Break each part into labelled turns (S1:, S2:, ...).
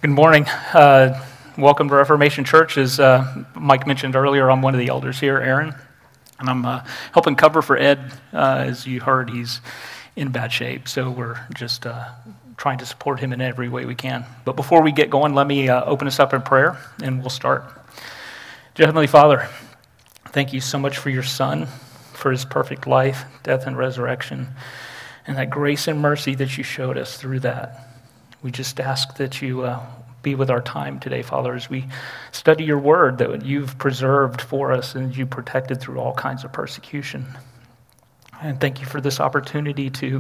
S1: Good morning. Welcome to Reformation Church. As Mike mentioned earlier, I'm one of the elders here, Aaron, and I'm helping cover for Ed. As you heard, he's in bad shape, so we're just trying to support him in every way we can. But before we get going, let me open us up in prayer, and we'll start. Dear Heavenly Father, thank you so much for your Son, for his perfect life, death, and resurrection, and that grace and mercy that you showed us through that. We just ask that you be with our time today, Father, as we study your word that you've preserved for us and you protected through all kinds of persecution. And thank you for this opportunity to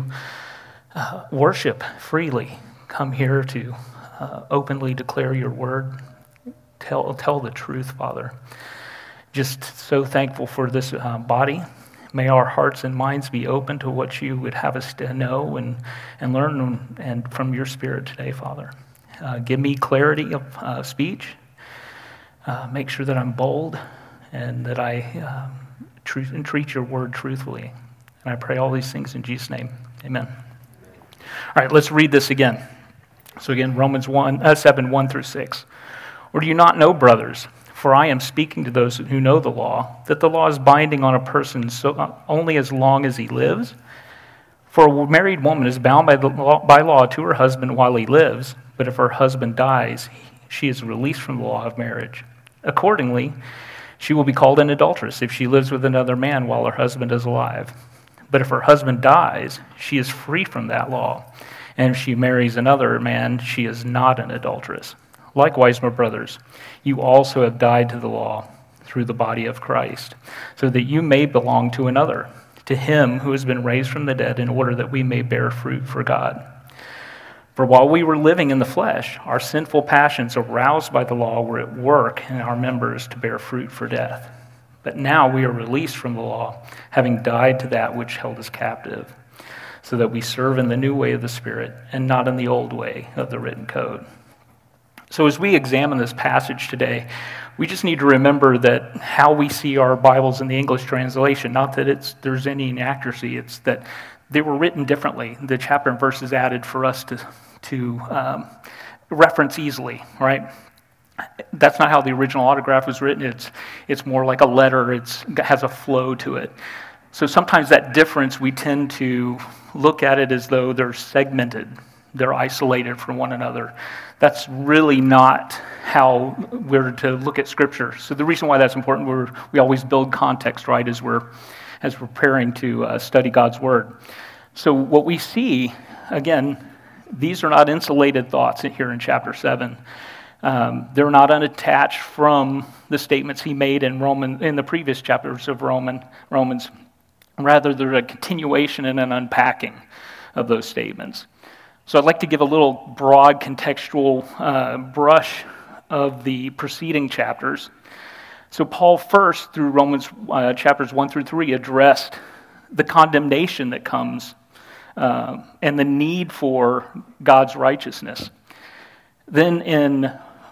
S1: worship freely, come here to openly declare your word, tell the truth, Father. Just so thankful for this body. May our hearts and minds be open to what you would have us to know and learn and from your Spirit today, Father. Give me clarity of speech. Make sure that I'm bold and that I treat your word truthfully. And I pray all these things in Jesus' name. Amen. All right, let's read this again. So again, Romans 7, 1 through 6. Or do you not know, brothers, for I am speaking to those who know the law, that the law is binding on a person only as long as he lives? For a married woman is bound by law to her husband while he lives, but if her husband dies, she is released from the law of marriage. Accordingly, she will be called an adulteress if she lives with another man while her husband is alive. But if her husband dies, she is free from that law, and if she marries another man, she is not an adulteress. Likewise, my brothers, you also have died to the law through the body of Christ, so that you may belong to another, to him who has been raised from the dead, in order that we may bear fruit for God. For while we were living in the flesh, our sinful passions aroused by the law were at work in our members to bear fruit for death. But now we are released from the law, having died to that which held us captive, so that we serve in the new way of the Spirit and not in the old way of the written code. So as we examine this passage today, we just need to remember that how we see our Bibles in the English translation, not that there's any inaccuracy, it's that they were written differently. The chapter and verses added for us to reference easily, right? That's not how the original autograph was written. It's more like a letter. It has a flow to it. So sometimes that difference, we tend to look at it as though they're segmented. They're isolated from one another. That's really not how we're to look at Scripture. So the reason why that's important, we always build context, right, as we're preparing to study God's Word. So what we see, again, these are not insulated thoughts here in chapter 7. They're not unattached from the statements he made in the previous chapters of Romans. Rather, they're a continuation and an unpacking of those statements. So I'd like to give a little broad contextual brush of the preceding chapters. So Paul first, through Romans chapters 1 through 3, addressed the condemnation that comes and the need for God's righteousness. Then in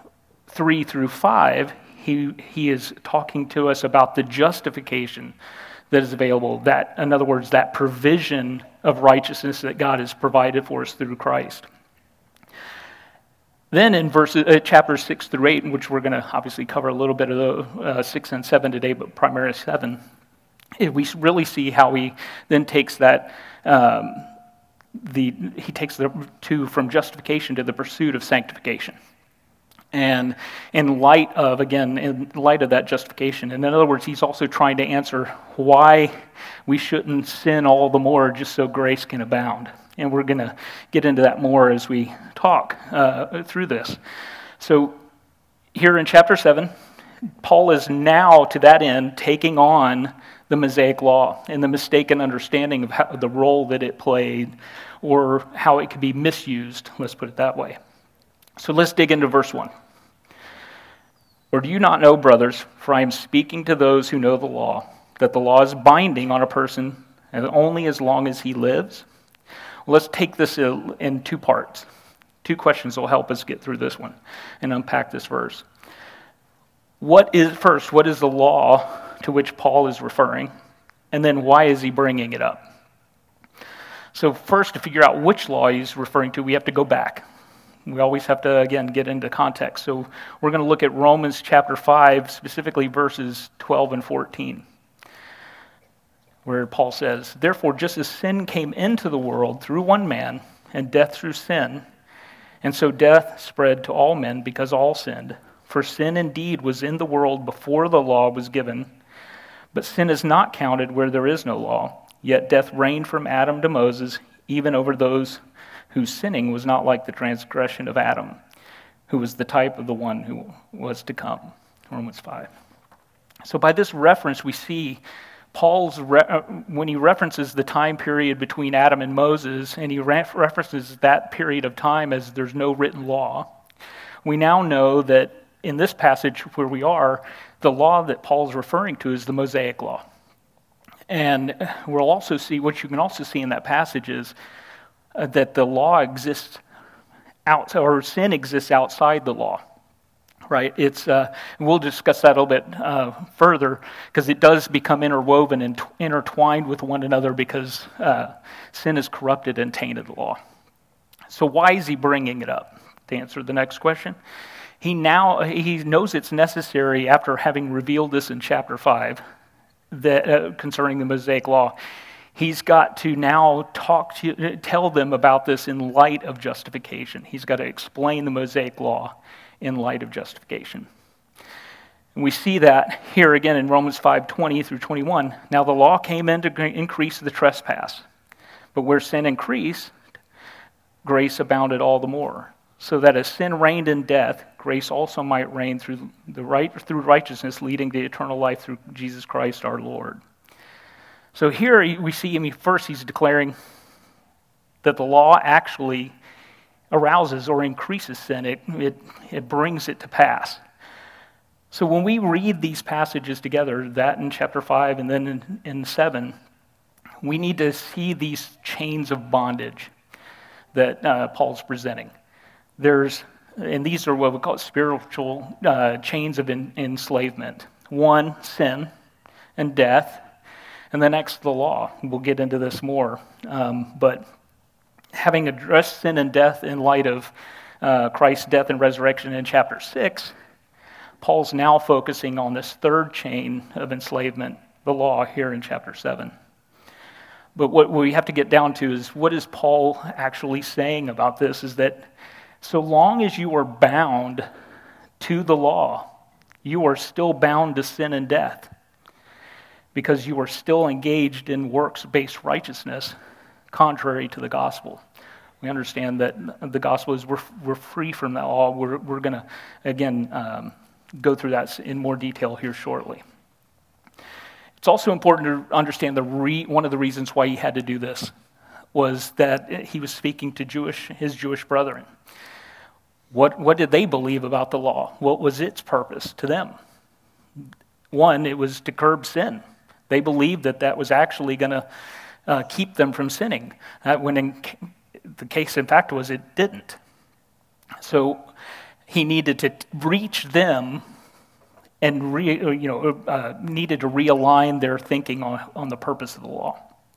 S1: 3 through 5, he is talking to us about the justification that is available, that, in other words, that provision of righteousness that God has provided for us through Christ. Then in chapters 6 through 8, in which we're going to obviously cover a little bit of 6 and 7 today, but primarily 7, we really see how he then takes that, he takes the two from justification to the pursuit of sanctification. And in light of that justification, and in other words, he's also trying to answer why we shouldn't sin all the more just so grace can abound. And we're going to get into that more as we talk through this. So here in chapter 7, Paul is now, to that end, taking on the Mosaic Law and the mistaken understanding of the role that it played or how it could be misused, let's put it that way. So let's dig into verse 1. Or do you not know, brothers, for I am speaking to those who know the law, that the law is binding on a person and only as long as he lives? Well, let's take this in two parts. Two questions will help us get through this one and unpack this verse. What is the law to which Paul is referring? And then why is he bringing it up? So first, to figure out which law he's referring to, we have to go back. We always have to, again, get into context. So we're going to look at Romans chapter 5, specifically verses 12 and 14, where Paul says, "Therefore, just as sin came into the world through one man, and death through sin, and so death spread to all men because all sinned. For sin indeed was in the world before the law was given, but sin is not counted where there is no law. Yet death reigned from Adam to Moses, even over those whose sinning was not like the transgression of Adam, who was the type of the one who was to come." Romans 5. So by this reference, we see Paul's, when he references the time period between Adam and Moses, and he references that period of time as there's no written law, we now know that in this passage where we are, the law that Paul's referring to is the Mosaic law. And we'll also see, what you can also see in that passage is that the law exists or sin exists outside the law. Right, we'll discuss that a little bit further, because it does become interwoven and intertwined with one another, because sin has corrupted and tainted the law. So why is he bringing it up? To answer the next question, he knows it's necessary, after having revealed this in chapter 5, that concerning the Mosaic law, he's got to now tell them about this in light of justification. He's got to explain the Mosaic law in light of justification. And we see that here again in Romans 5:20 through 21. "Now the law came in to increase the trespass, but where sin increased, grace abounded all the more, so that as sin reigned in death, grace also might reign through righteousness, leading to eternal life through Jesus Christ our Lord." So here we see first he's declaring that the law actually arouses or increases sin. It brings it to pass. So when we read these passages together, that in chapter 5 and then in 7, we need to see these chains of bondage that Paul's presenting. And these are what we call spiritual chains of enslavement. One, sin and death, and the next, the law. We'll get into this more, but having addressed sin and death in light of Christ's death and resurrection in chapter 6, Paul's now focusing on this third chain of enslavement, the law, here in chapter 7. But what we have to get down to is, what is Paul actually saying about this? Is that so long as you are bound to the law, you are still bound to sin and death, because you are still engaged in works-based righteousness, contrary to the gospel. We understand that the gospel is we're free from that law. We're going to, again, go through that in more detail here shortly. It's also important to understand one of the reasons why he had to do this was that he was speaking to his Jewish brethren. What did they believe about the law? What was its purpose to them? One, it was to curb sin. They believed that was actually going to keep them from sinning, when the case, in fact, was it didn't. So he needed to reach them and needed to realign their thinking on the purpose of the law.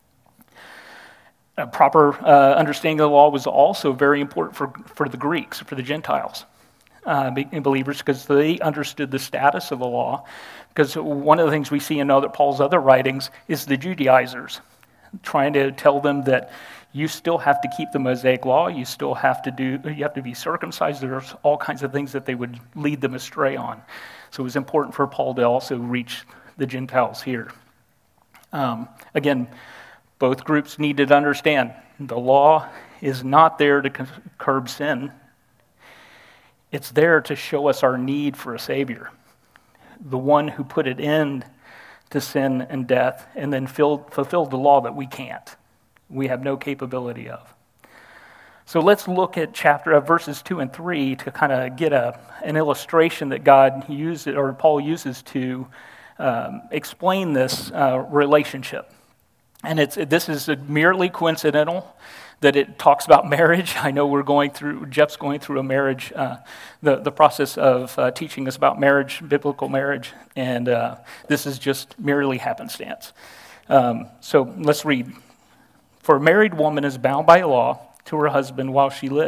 S1: A proper understanding of the law was also very important for the Greeks, for the Gentiles, believers, because they understood the status of the law. Because one of the things we see in Paul's other writings is the Judaizers trying to tell them that you still have to keep the Mosaic law, you have to be circumcised. There's all kinds of things that they would lead them astray on. So it was important for Paul to also reach the Gentiles here. Again, both groups needed to understand the law is not there to curb sin. It's there to show us our need for a Savior, the one who put an end to sin and death and then fulfilled the law that we can't. We have no capability of. So let's look at verses 2 and 3 to kind of get an illustration that Paul uses to explain this relationship. And this is merely coincidental that it talks about marriage. I know Jeff's going through a marriage, the process of teaching us about marriage, biblical marriage, and this is just merely happenstance. So let's read. "For a married woman is bound by law to her husband while she lives,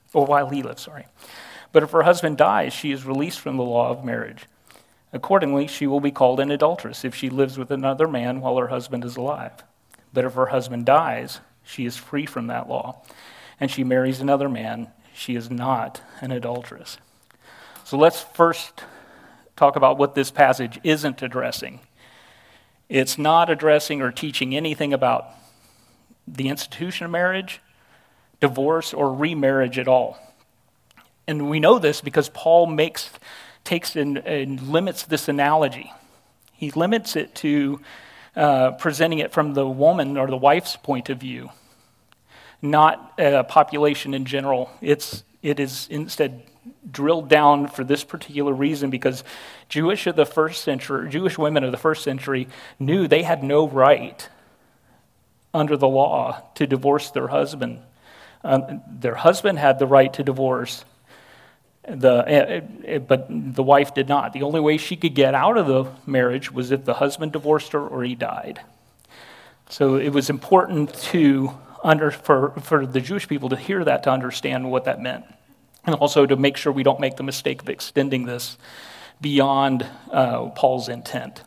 S1: or while he lives, sorry. But if her husband dies, she is released from the law of marriage. Accordingly, she will be called an adulteress if she lives with another man while her husband is alive. But if her husband dies, she is free from that law, and she marries another man. She is not an adulteress. So let's first talk about what this passage isn't addressing. It's not addressing or teaching anything about the institution of marriage, divorce, or remarriage at all. And we know this because Paul takes and limits this analogy. He limits it to presenting it from the woman or the wife's point of view, not a population in general. It is instead drilled down for this particular reason because Jewish women of the first century knew they had no right under the law to divorce their husband. Their husband had the right to divorce, but the wife did not. The only way she could get out of the marriage was if the husband divorced her or he died. So it was important for the Jewish people to hear that, to understand what that meant, and also to make sure we don't make the mistake of extending this beyond Paul's intent.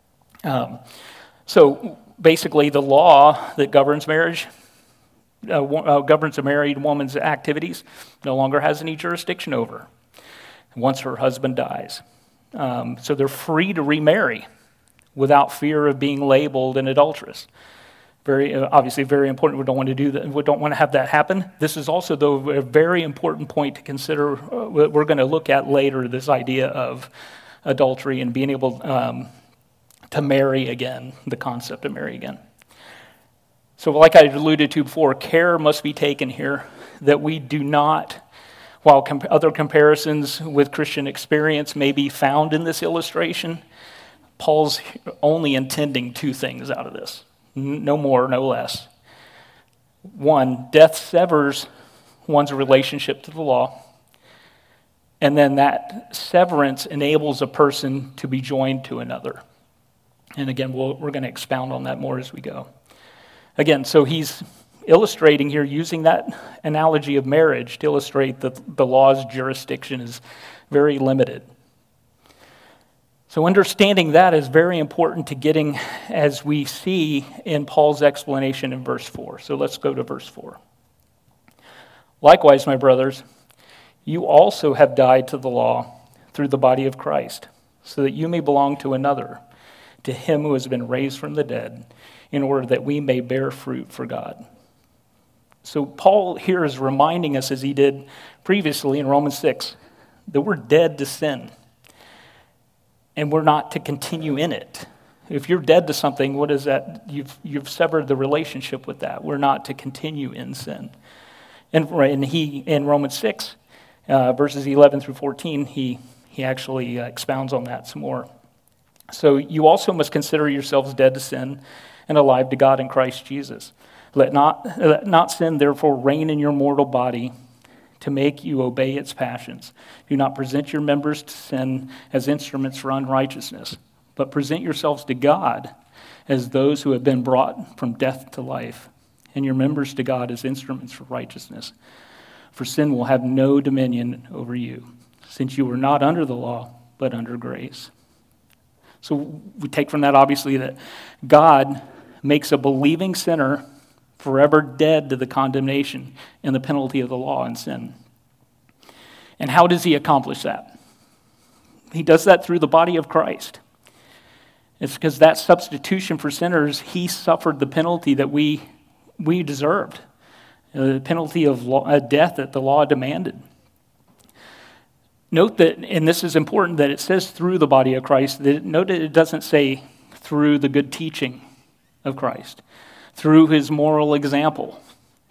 S1: So basically, the law that governs marriage, governs a married woman's activities, no longer has any jurisdiction over her once her husband dies. So they're free to remarry without fear of being labeled an adulteress. Obviously very important. We don't want to do that. We don't want to have that happen. This is also, though, a very important point to consider. We're going to look at later, this idea of adultery and being able to marry again, the concept of marry again. So like I alluded to before, care must be taken here that we do not, while other comparisons with Christian experience may be found in this illustration, Paul's only intending two things out of this. No more, no less. One, death severs one's relationship to the law, and then that severance enables a person to be joined to another. And again, we're going to expound on that more as we go. Again, so he's illustrating here, using that analogy of marriage to illustrate that the law's jurisdiction is very limited. So understanding that is very important to getting, as we see in Paul's explanation in verse 4. So let's go to verse 4. Likewise, my brothers, you also have died to the law through the body of Christ, so that you may belong to another, to him who has been raised from the dead, in order that we may bear fruit for God. So Paul here is reminding us, as he did previously in Romans 6, that we're dead to sin, and we're not to continue in it. If you're dead to something, what is that? You've severed the relationship with that. We're not to continue in sin. And he, in Romans 6, verses 11 through 14, he actually expounds on that some more. So you also must consider yourselves dead to sin and alive to God in Christ Jesus. Let not sin therefore reign in your mortal body to make you obey its passions. Do not present your members to sin as instruments for unrighteousness, but present yourselves to God as those who have been brought from death to life, and your members to God as instruments for righteousness. For sin will have no dominion over you, since you were not under the law, but under grace. So we take from that, obviously, that God makes a believing sinner forever dead to the condemnation and the penalty of the law and sin. And how does he accomplish that? He does that through the body of Christ. It's because that substitution for sinners, he suffered the penalty that we deserved, the penalty of death that the law demanded. Note that, and this is important, that it says through the body of Christ. Note that it doesn't say through the good teaching of Christ, through his moral example.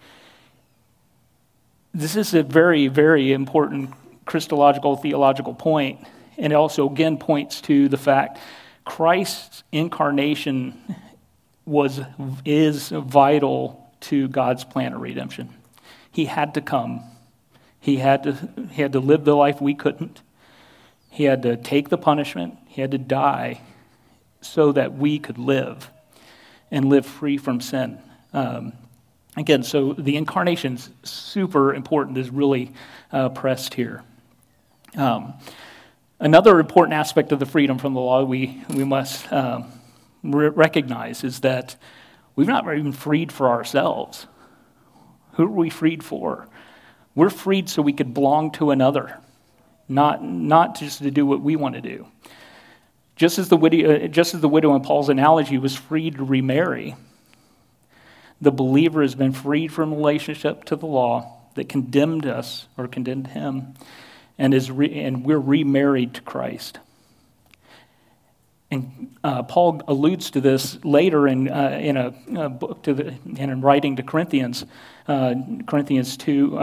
S1: This is a very, very important Christological, theological point, and it also, again, points to the fact Christ's incarnation is vital to God's plan of redemption. He had to come. He had to live the life we couldn't. He had to take the punishment. He had to die so that we could live and live free from sin. Again, so the incarnation's super important, is really pressed here. Another important aspect of the freedom from the law we must recognize is that we've not even freed for ourselves. Who are we freed for? We're freed so we could belong to another, not just to do what we want to do. Just as the widow in Paul's analogy was free to remarry, the believer has been freed from relationship to the law that condemned us or condemned him, and we're remarried to Christ. And Paul alludes to this later in a book in writing to Corinthians, 2 Corinthians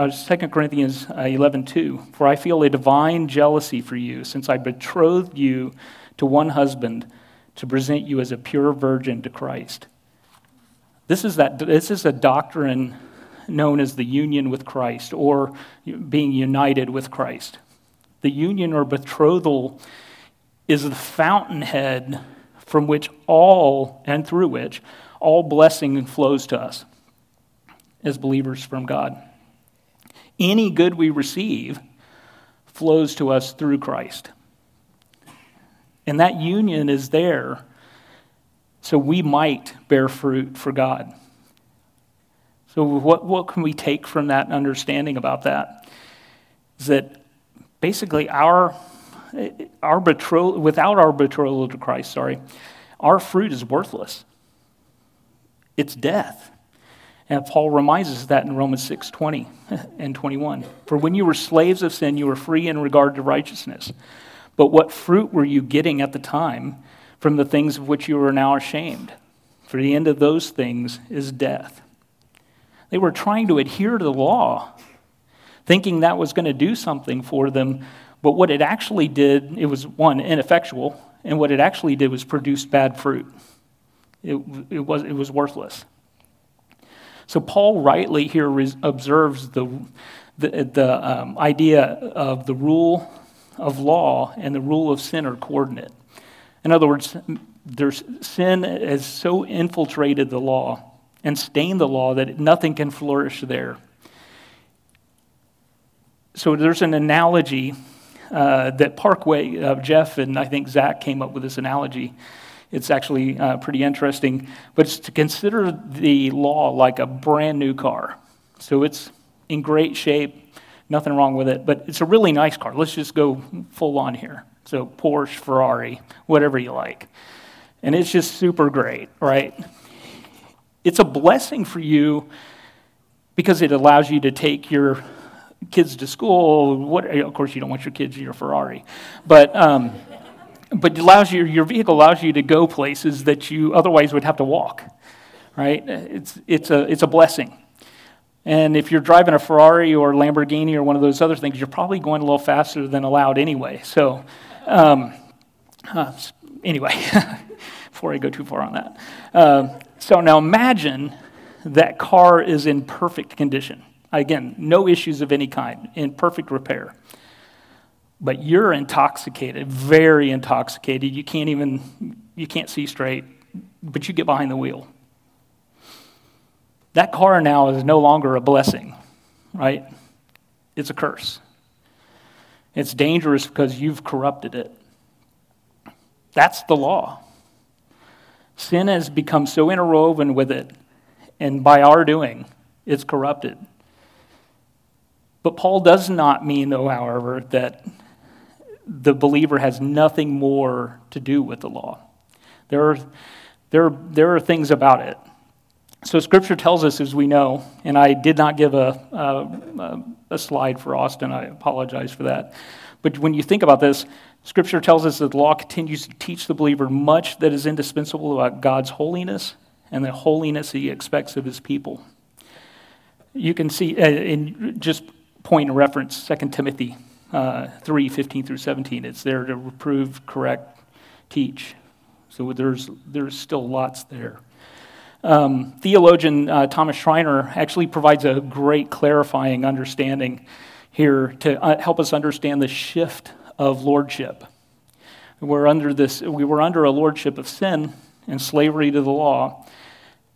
S1: 11:2. For I feel a divine jealousy for you, since I betrothed you to one husband to present you as a pure virgin to Christ. This is a doctrine known as the union with Christ, or being united with Christ. The union or betrothal is the fountainhead from which and through which all blessing flows to us as believers from God. Any good we receive flows to us through Christ. And that union is there so we might bear fruit for God. So what can we take from that understanding about that? Is that basically without our betrothal to Christ, our fruit is worthless. It's death. And Paul reminds us of that in Romans 6:20 and 21. For when you were slaves of sin, you were free in regard to righteousness. But what fruit were you getting at the time from the things of which you are now ashamed? For the end of those things is death. They were trying to adhere to the law, thinking that was going to do something for them. But what it actually did, it was, one, ineffectual, and what it actually did was produce bad fruit. It was worthless. So Paul rightly here observes the idea of the rule of law and the rule of sin are coordinate. In other words, sin has so infiltrated the law and stained the law that nothing can flourish there. So there's an analogy that Parkway, Jeff and I think Zach came up with this analogy. It's actually pretty interesting, but it's to consider the law like a brand new car. So it's in great shape, nothing wrong with it, but it's a really nice car. Let's just go full on here. So Porsche, Ferrari, whatever you like. And it's just super great, right? It's a blessing for you because it allows you to take your kids to school. Of course, you don't want your kids in your Ferrari, but it allows your vehicle allows you to go places that you otherwise would have to walk, right? It's a blessing. And if you're driving a Ferrari or Lamborghini or one of those other things, you're probably going a little faster than allowed anyway. So, anyway, before I go too far on that. So now imagine that car is in perfect condition. Again, no issues of any kind, in perfect repair. But you're intoxicated, very intoxicated. You can't see straight, but you get behind the wheel. That car now is no longer a blessing, right? It's a curse. It's dangerous because you've corrupted it. That's the law. Sin has become so interwoven with it, and by our doing, it's corrupted. But Paul does not mean, though, however, that the believer has nothing more to do with the law. There are things about it. So Scripture tells us, as we know, and I did not give a slide for Austin. I apologize for that. But when you think about this, Scripture tells us that the law continues to teach the believer much that is indispensable about God's holiness and the holiness he expects of his people. You can see, in just point of reference, 2 Timothy 3:15 through 17. It's there to reprove, correct, teach. So there's still lots there. Theologian Thomas Schreiner actually provides a great clarifying understanding here to help us understand the shift of lordship. We were under a lordship of sin and slavery to the law,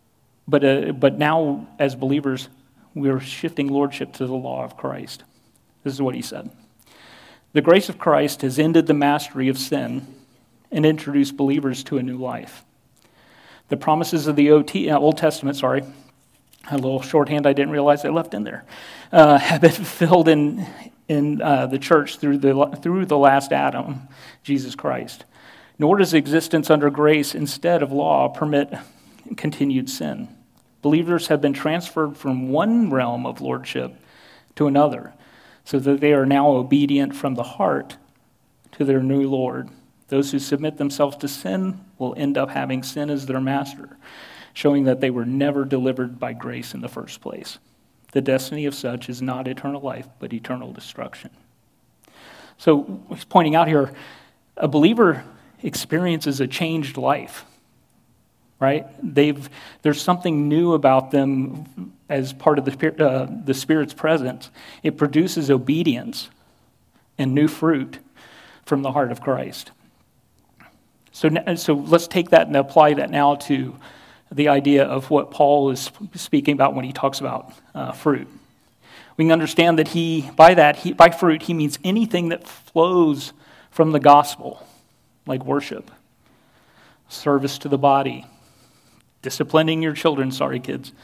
S1: But now, as believers, we're shifting lordship to the law of Christ. This is what he said. The grace of Christ has ended the mastery of sin and introduced believers to a new life. The promises of the Old Testament, a little shorthand I didn't realize I left in there, have been fulfilled in the church through the last Adam, Jesus Christ. Nor does existence under grace instead of law permit continued sin. Believers have been transferred from one realm of lordship to another, so that they are now obedient from the heart to their new Lord. Those who submit themselves to sin will end up having sin as their master, showing that they were never delivered by grace in the first place. The destiny of such is not eternal life, but eternal destruction. So he's pointing out here, a believer experiences a changed life, right? There's something new about them as part of the Spirit's presence. It produces obedience and new fruit from the heart of Christ. So let's take that and apply that now to the idea of what Paul is speaking about when he talks about fruit. We can understand that by fruit, he means anything that flows from the gospel, like worship, service to the body, disciplining your children, kids,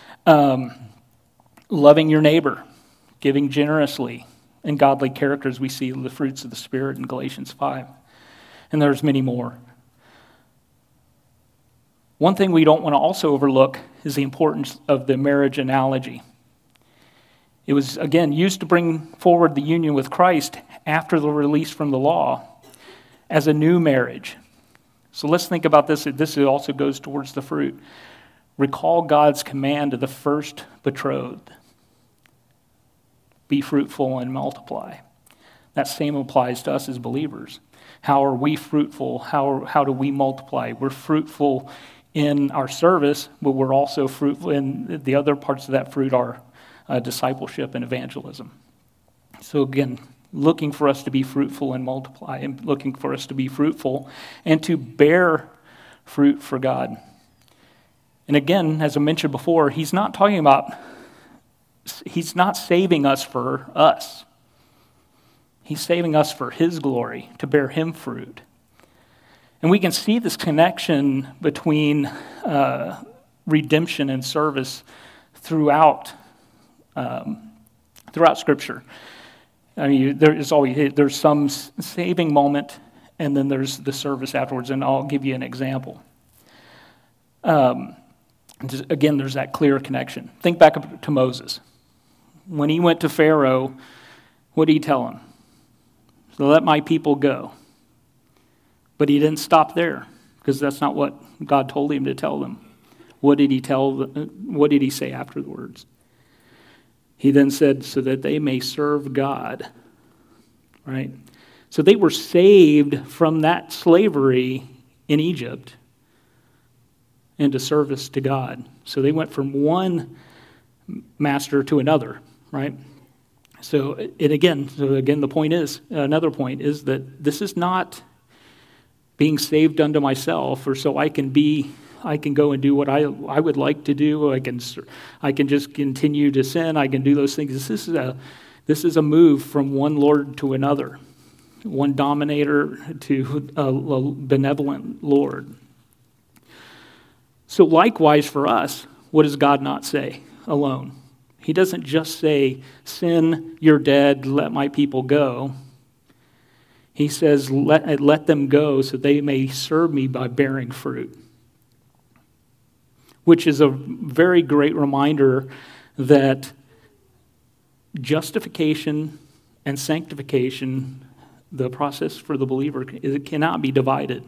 S1: loving your neighbor, giving generously, and godly characters. We see the fruits of the Spirit in Galatians 5. And there's many more. One thing we don't want to also overlook is the importance of the marriage analogy. It was, again, used to bring forward the union with Christ after the release from the law as a new marriage. So let's think about this. This also goes towards the fruit. Recall God's command to the first betrothed. Be fruitful and multiply. That same applies to us as believers. How are we fruitful? How do we multiply? We're fruitful in our service, but we're also fruitful in the other parts of that fruit are discipleship and evangelism. So again, looking for us to be fruitful and multiply, and looking for us to be fruitful and to bear fruit for God. And again, as I mentioned before, he's not saving us for us. He's saving us for his glory, to bear him fruit. And we can see this connection between redemption and service throughout Scripture. I mean, there's some saving moment, and then there's the service afterwards, and I'll give you an example. Again, there's that clear connection. Think back to Moses. When he went to Pharaoh, what did he tell him? So let my people go. But he didn't stop there, because that's not what God told him to tell them. What did he say afterwards? He then said, so that they may serve God, right? So they were saved from that slavery in Egypt into service to God. So they went from one master to another, right? Another point is that this is not being saved unto myself, or so I can go and do what I would like to do. I can just continue to sin. I can do those things. This is a move from one Lord to another, one dominator to a benevolent Lord. So likewise for us, what does God not say alone? He doesn't just say, sin, you're dead, let my people go. He says, let them go so they may serve me by bearing fruit. Which is a very great reminder that justification and sanctification, the process for the believer, it cannot be divided.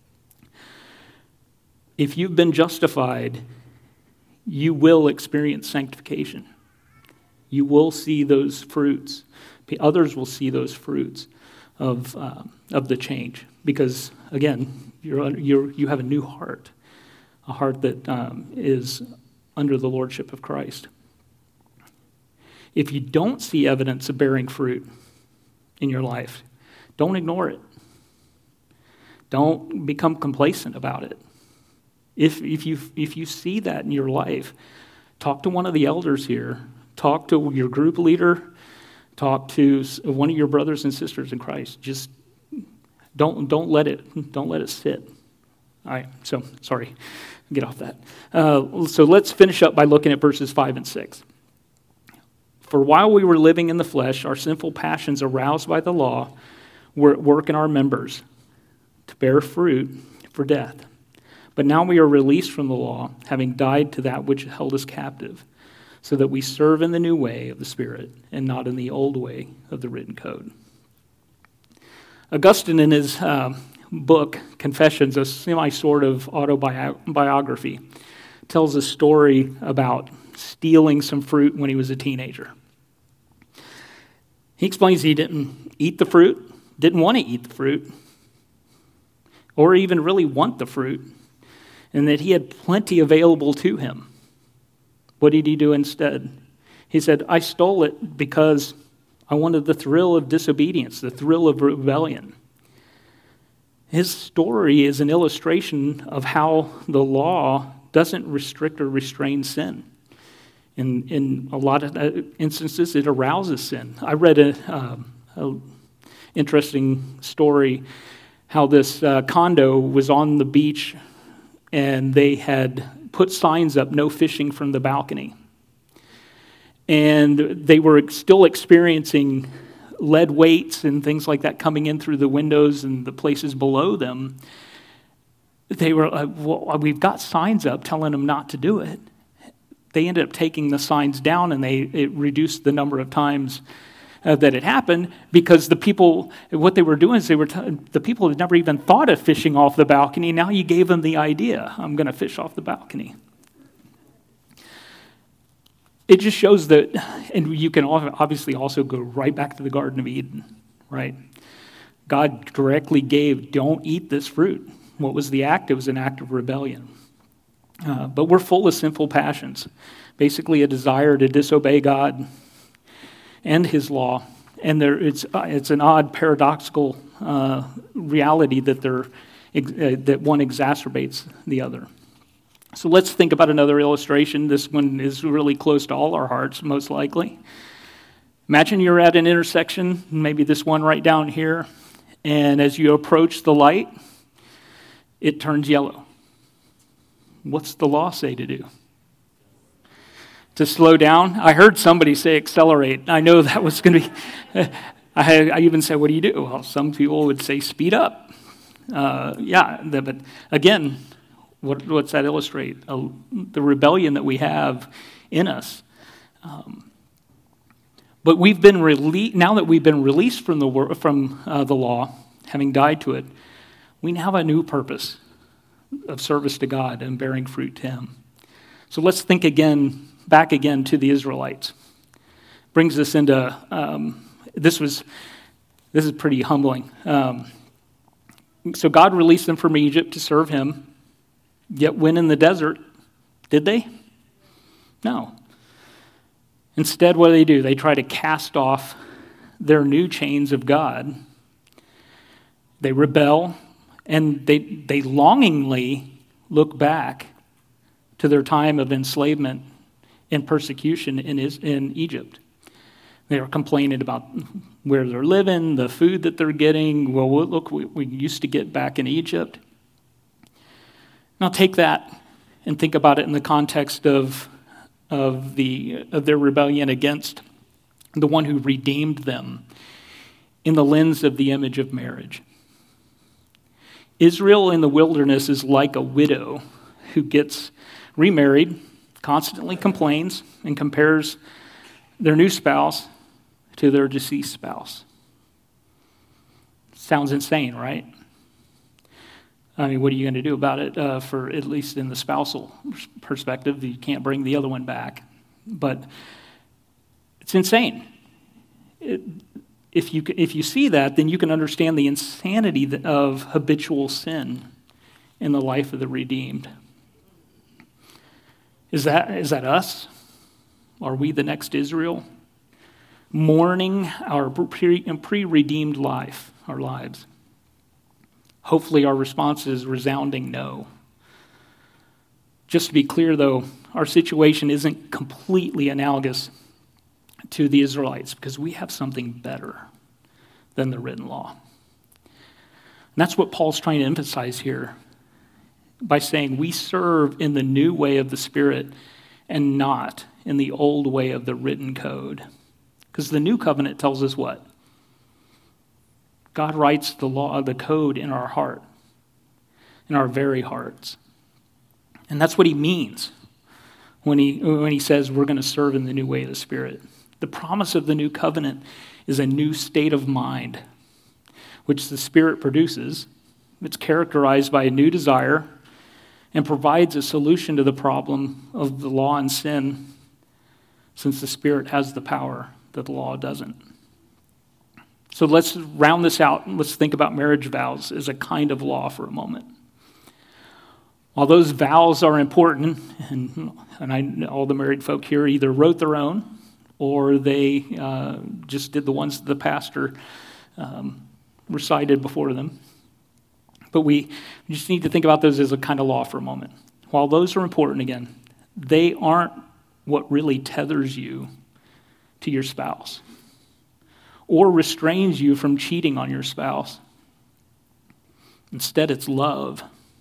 S1: If you've been justified, you will experience sanctification. You will see those fruits. Others will see those fruits of the change, because again, you have a new heart, a heart that is under the lordship of Christ. If you don't see evidence of bearing fruit in your life, don't ignore it. Don't become complacent about it. If you see that in your life, talk to one of the elders here. Talk to your group leader. Talk to one of your brothers and sisters in Christ. Just don't let it sit. All right. So sorry, get off that. So let's finish up by looking at verses 5 and 6. For while we were living in the flesh, our sinful passions aroused by the law were at work in our members to bear fruit for death. But now we are released from the law, having died to that which held us captive, so that we serve in the new way of the Spirit and not in the old way of the written code. Augustine, in his book, Confessions, a sort of autobiography, tells a story about stealing some fruit when he was a teenager. He explains he didn't eat the fruit, didn't want to eat the fruit, or even really want the fruit, and that he had plenty available to him. What did he do instead? He said, I stole it because I wanted the thrill of disobedience, the thrill of rebellion. His story is an illustration of how the law doesn't restrict or restrain sin. In a lot of instances, it arouses sin. I read an interesting story how this condo was on the beach and they had put signs up, no fishing from the balcony. And they were still experiencing lead weights and things like that coming in through the windows and the places below them. They were like, well, we've got signs up telling them not to do it. They ended up taking the signs down, and it reduced the number of times that it happened, because the people, what they were doing is the people had never even thought of fishing off the balcony. Now you gave them the idea, I'm going to fish off the balcony. It just shows that, and you can obviously also go right back to the Garden of Eden, right? God directly gave, don't eat this fruit. What was the act? It was an act of rebellion. But we're full of sinful passions, basically a desire to disobey God and His law. And it's an odd, paradoxical reality that that one exacerbates the other. So let's think about another illustration. This one is really close to all our hearts, most likely. Imagine you're at an intersection, maybe this one right down here, and as you approach the light, it turns yellow. What's the law say to do? To slow down? I heard somebody say accelerate. I know that was going to be... I even said, what do you do? Well, some people would say speed up. But again, what's that illustrate? The rebellion that we have in us. But we've been now that we've been released from the law, having died to it, we now have a new purpose of service to God and bearing fruit to Him. So let's think back again to the Israelites. Brings us into this is pretty humbling. So God released them from Egypt to serve Him. Yet when in the desert, did they? No. Instead, what do? They try to cast off their new chains of God. They rebel, and they longingly look back to their time of enslavement and persecution in Egypt. They are complaining about where they're living, the food that they're getting. Well, look, we used to get back in Egypt. Now take that and think about it in the context of their rebellion against the one who redeemed them in the lens of the image of marriage. Israel in the wilderness is like a widow who gets remarried, constantly complains, and compares their new spouse to their deceased spouse. Sounds insane, right? I mean, what are you going to do about it? For at least in the spousal perspective, you can't bring the other one back. But it's insane. If you see that, then you can understand the insanity of habitual sin in the life of the redeemed. Is that us? Are we the next Israel? Mourning our pre-redeemed life, our lives. Hopefully our response is resounding no. Just to be clear, though, our situation isn't completely analogous to the Israelites because we have something better than the written law. And that's what Paul's trying to emphasize here by saying we serve in the new way of the Spirit and not in the old way of the written code. Because the new covenant tells us what? God writes the law, the code in our heart, in our very hearts. And that's what he means when he says we're going to serve in the new way of the Spirit. The promise of the new covenant is a new state of mind, which the Spirit produces. It's characterized by a new desire and provides a solution to the problem of the law and sin, since the Spirit has the power that the law doesn't. So let's round this out and let's think about marriage vows as a kind of law for a moment. While those vows are important, and all the married folk here either wrote their own or they just did the ones that the pastor recited before them. But we just need to think about those as a kind of law for a moment. While those are important, again, they aren't what really tethers you to your spouse or restrains you from cheating on your spouse. Instead, it's love.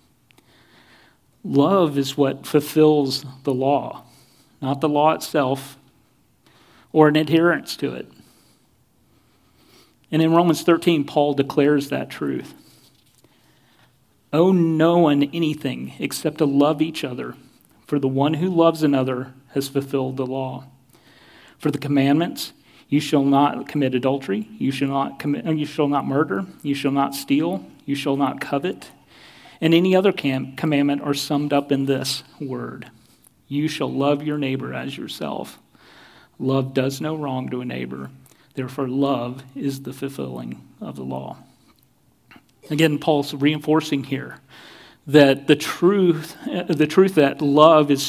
S1: Love is what fulfills the law, not the law itself or an adherence to it. And in Romans 13, Paul declares that truth. Owe no one anything except to love each other, for the one who loves another has fulfilled the law. For the commandments, you shall not commit adultery, you shall not murder, you shall not steal, you shall not covet, and any other commandment are summed up in this word: you shall love your neighbor as yourself. Love does no wrong to a neighbor. Therefore, love is the fulfilling of the law. Again, Paul's reinforcing here that the truth that love is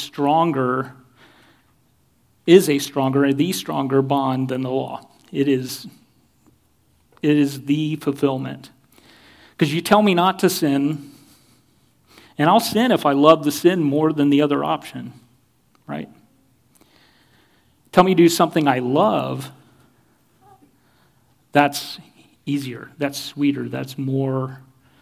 S1: a stronger bond than the law. It is the fulfillment. Because you tell me not to sin, and I'll sin if I love the sin more than the other option, right? Tell me to do something I love, that's easier, that's sweeter, that's more,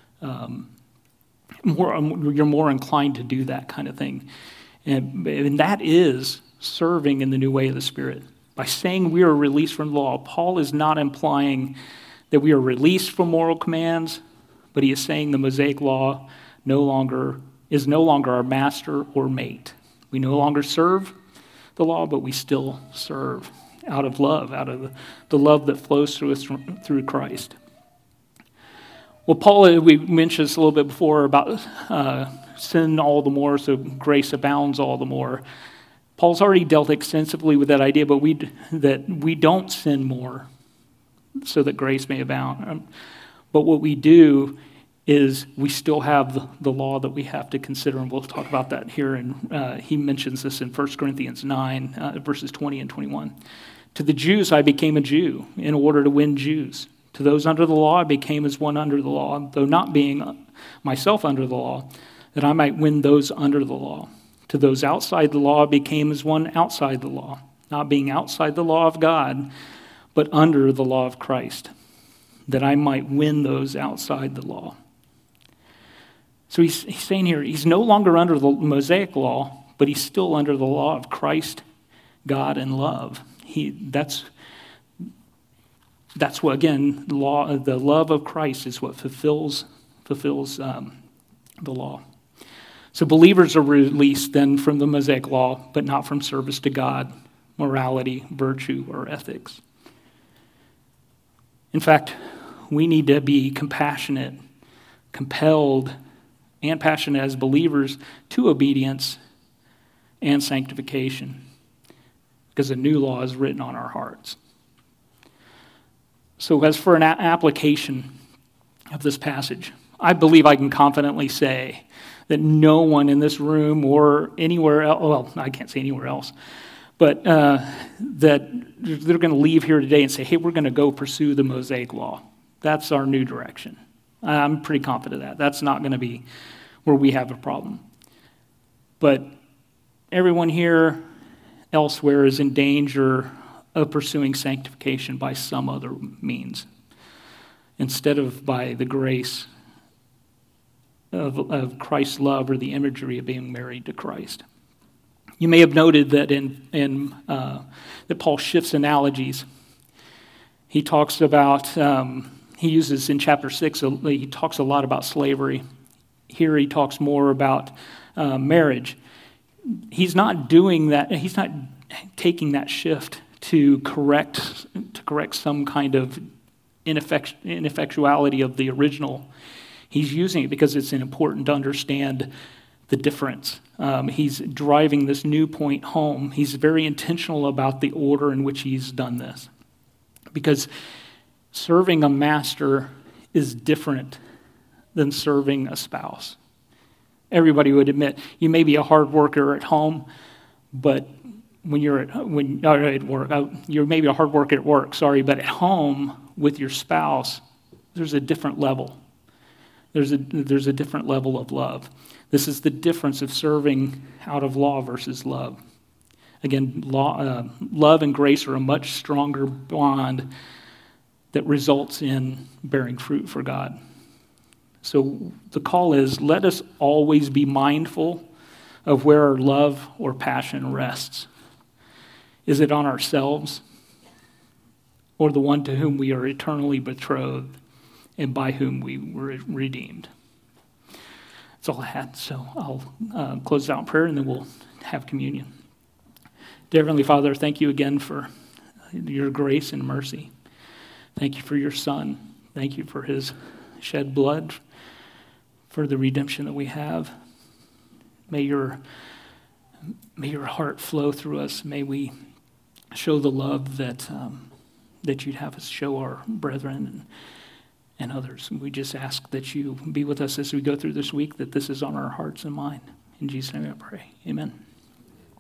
S1: you're more inclined to do that kind of thing. And that is serving in the new way of the Spirit. By saying we are released from the law, Paul is not implying that we are released from moral commands, but he is saying the Mosaic law is no longer our master or mate. We no longer serve the law, but we still serve out of love, out of the love that flows through us through Christ. Well, Paul, we mentioned this a little bit before about sin all the more, so grace abounds all the more. Paul's already dealt extensively with that idea, but that we don't sin more so that grace may abound. But what we do is we still have the law that we have to consider, and we'll talk about that here. And he mentions this in 1 Corinthians 9, verses 20 and 21. To the Jews I became a Jew in order to win Jews. To those under the law I became as one under the law, though not being myself under the law, that I might win those under the law. To those outside the law I became as one outside the law, not being outside the law of God, but under the law of Christ, that I might win those outside the law. So he's saying here, he's no longer under the Mosaic law, but he's still under the law of Christ, God, and love. That's what, again, the love of Christ is what fulfills the law. So believers are released then from the Mosaic law, but not from service to God, morality, virtue, or ethics. In fact, we need to be compassionate, compelled, and passionate as believers to obedience and sanctification, because a new law is written on our hearts. So as for an application of this passage, I believe I can confidently say that no one in this room or anywhere else, well, I can't say anywhere else, but that they're going to leave here today and say, hey, we're going to go pursue the Mosaic law. That's our new direction. I'm pretty confident of that. That's not going to be where we have a problem. But everyone here elsewhere is in danger of pursuing sanctification by some other means, instead of by the grace of Christ's love or the imagery of being married to Christ. You may have noted that that Paul shifts analogies. He talks about, he uses in chapter 6, he talks a lot about slavery. Here he talks more about marriage. He's not doing that, he's not taking that shift to correct some kind of ineffectuality of the original. He's using it because it's important to understand the difference. He's driving this new point home. He's very intentional about the order in which he's done this. Because serving a master is different than serving a spouse. Everybody would admit you may be a hard worker at home, but when you're at work, you're maybe a hard worker at work, but at home with your spouse, there's a different level. There's a different level of love. This is the difference of serving out of law versus love. Again, love and grace are a much stronger bond that results in bearing fruit for God. So the call is, let us always be mindful of where our love or passion rests. Is it on ourselves or the one to whom we are eternally betrothed and by whom we were redeemed? That's all I had. So I'll close out in prayer and then we'll have communion. Dear Heavenly Father, thank you again for your grace and mercy. Thank you for your Son. Thank you for his shed blood, for the redemption that we have. May your heart flow through us. May we show the love that you'd have us show our brethren and others. We just ask that you be with us as we go through this week, that this is on our hearts and mind. In Jesus' name I pray. Amen.